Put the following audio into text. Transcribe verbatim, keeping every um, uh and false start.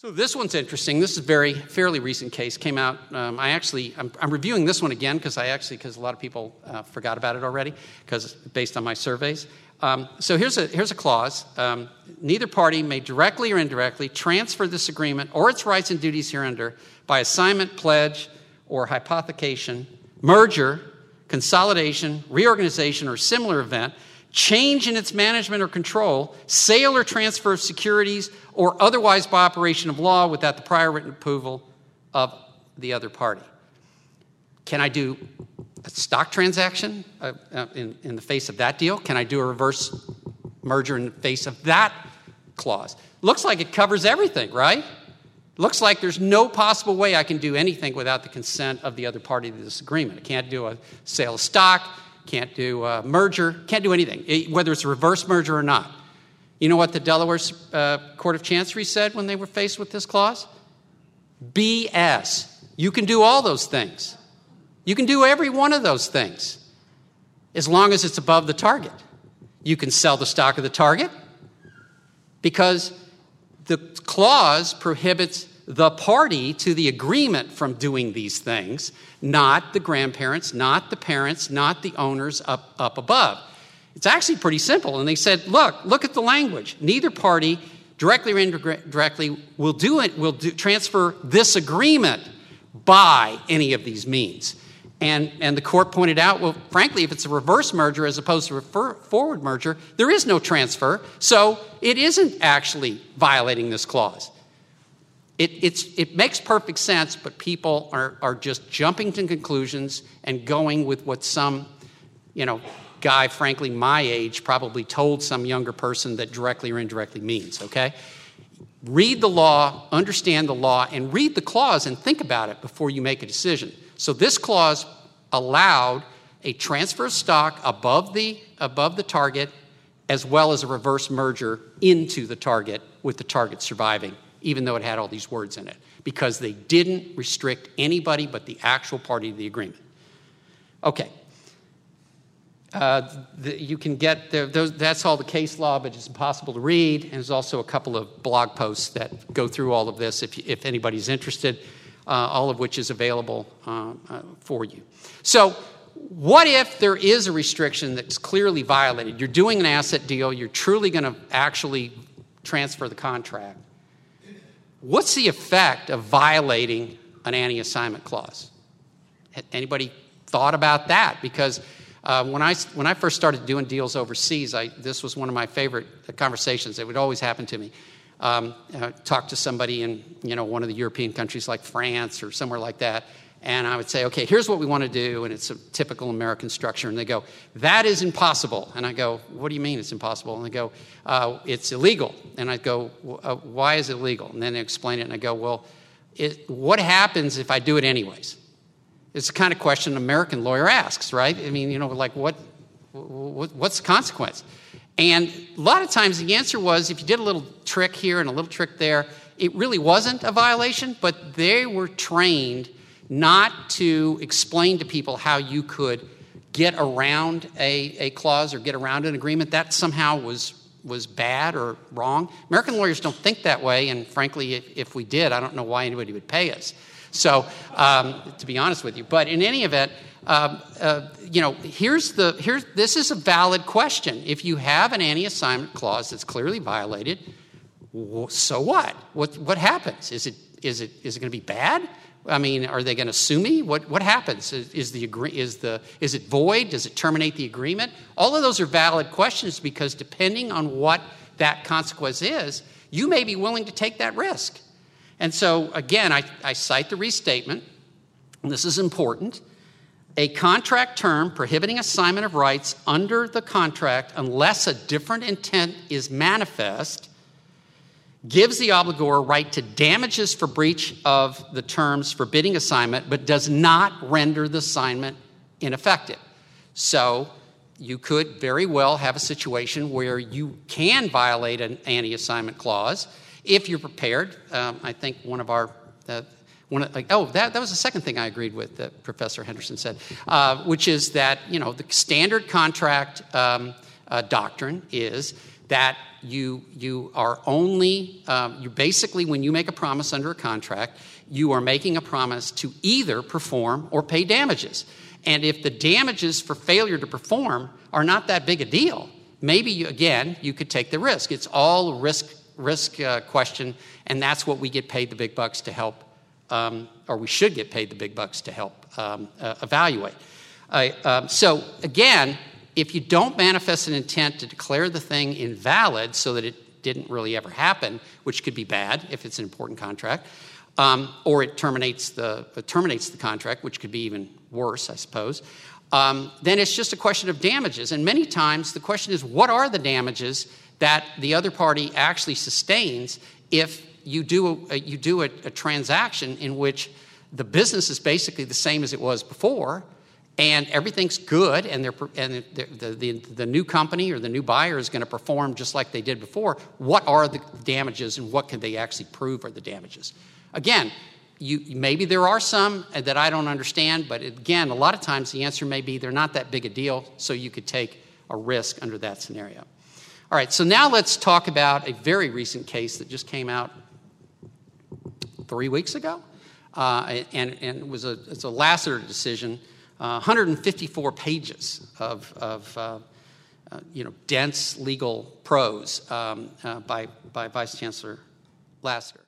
So this one's interesting. This is a very fairly recent case. Came out. Um, I actually I'm, I'm reviewing this one again because I actually because a lot of people uh, forgot about it already because based on my surveys. Um, so here's a here's a clause. Um, neither party may directly or indirectly transfer this agreement or its rights and duties hereunder by assignment, pledge, or hypothecation, merger, consolidation, reorganization, or similar event, change in its management or control, sale or transfer of securities, or otherwise by operation of law without the prior written approval of the other party. Can I do a stock transaction uh, uh, in, in the face of that deal? Can I do a reverse merger in the face of that clause? Looks like it covers everything, right? Looks like there's no possible way I can do anything without the consent of the other party to this agreement. I can't do a sale of stock, can't do a merger, can't do anything, whether it's a reverse merger or not. You know what the Delaware uh, Court of Chancery said when they were faced with this clause? B S. You can do all those things. You can do every one of those things as long as it's above the target. You can sell the stock of the target because the clause prohibits the party to the agreement from doing these things, not the grandparents, not the parents, not the owners up, up above. It's actually pretty simple. And they said, look, look at the language. Neither party, directly or indirectly, will do it, will do, transfer this agreement by any of these means. And, and the court pointed out, well, frankly, if it's a reverse merger as opposed to a refer, forward merger, there is no transfer, so it isn't actually violating this clause. It, it's, it makes perfect sense, but people are, are just jumping to conclusions and going with what some, you know, guy, frankly, my age, probably told some younger person that directly or indirectly means, okay? Read the law, understand the law, and read the clause and think about it before you make a decision. So this clause allowed a transfer of stock above the, above the target as well as a reverse merger into the target with the target surviving, even though it had all these words in it, because they didn't restrict anybody but the actual party to the agreement. Okay. Uh, the, you can get, the, those, that's all the case law, but it's impossible to read. And there's also a couple of blog posts that go through all of this if, if anybody's interested, uh, all of which is available uh, uh, for you. So what if there is a restriction that's clearly violated? You're doing an asset deal. You're truly going to actually transfer the contract. What's the effect of violating an anti-assignment clause? Anybody thought about that? Because Uh, when I when I first started doing deals overseas, I, this was one of my favorite conversations. It would always happen to me. Um, uh, talk to somebody in you know one of the European countries like France or somewhere like that, and I would say, okay, here's what we want to do, and it's a typical American structure. And they go, that is impossible. And I go, what do you mean it's impossible? And they go, uh, it's illegal. And I go, uh, why is it illegal? And then they explain it, and I go, well, it, what happens if I do it anyways? It's the kind of question an American lawyer asks, right? I mean, you know, like what, what, what's the consequence? And a lot of times the answer was if you did a little trick here and a little trick there, it really wasn't a violation, but they were trained not to explain to people how you could get around a, a clause or get around an agreement. That somehow was was bad or wrong. American lawyers don't think that way, and frankly, if, if we did, I don't know why anybody would pay us. So, um, to be honest with you, but in any event, um, uh, you know, here's the here's this is a valid question. If you have an anti-assignment clause that's clearly violated, so what? What what happens? Is it is it is it going to be bad? I mean, are they going to sue me? What what happens? Is, is the agree is the is it void? Does it terminate the agreement? All of those are valid questions because depending on what that consequence is, you may be willing to take that risk. And so, again, I, I cite the restatement, and this is important. A contract term prohibiting assignment of rights under the contract unless a different intent is manifest gives the obligor right to damages for breach of the terms forbidding assignment, but does not render the assignment ineffective. So you could very well have a situation where you can violate an anti-assignment clause if you're prepared. um, I think one of our, uh, one of, like, oh, that, that was the second thing I agreed with that Professor Henderson said, uh, which is that, you know, the standard contract um, uh, doctrine is that you, you are only, um, you basically, when you make a promise under a contract, you are making a promise to either perform or pay damages. And if the damages for failure to perform are not that big a deal, maybe, you, again, you could take the risk. It's all a risk, risk uh, question, and that's what we get paid the big bucks to help, um, or we should get paid the big bucks to help um, uh, evaluate. Uh, um, so, again, if you don't manifest an intent to declare the thing invalid so that it didn't really ever happen, which could be bad if it's an important contract, um, or it terminates the it terminates the contract, which could be even worse, I suppose, um, then it's just a question of damages. And many times the question is, what are the damages that the other party actually sustains if you do a, you do a, a transaction in which the business is basically the same as it was before, and everything's good, and they're and the, the the the new company or the new buyer is going to perform just like they did before? What are the damages, and what can they actually prove are the damages? Again, you maybe there are some that I don't understand, but again, a lot of times the answer may be they're not that big a deal, so you could take a risk under that scenario. All right, so now let's talk about a very recent case that just came out three weeks ago, uh, and and it was a it's a Lassiter decision. Uh, one hundred fifty-four pages of, of uh, uh, you know, dense legal prose um, uh, by, by Vice Chancellor Lassiter.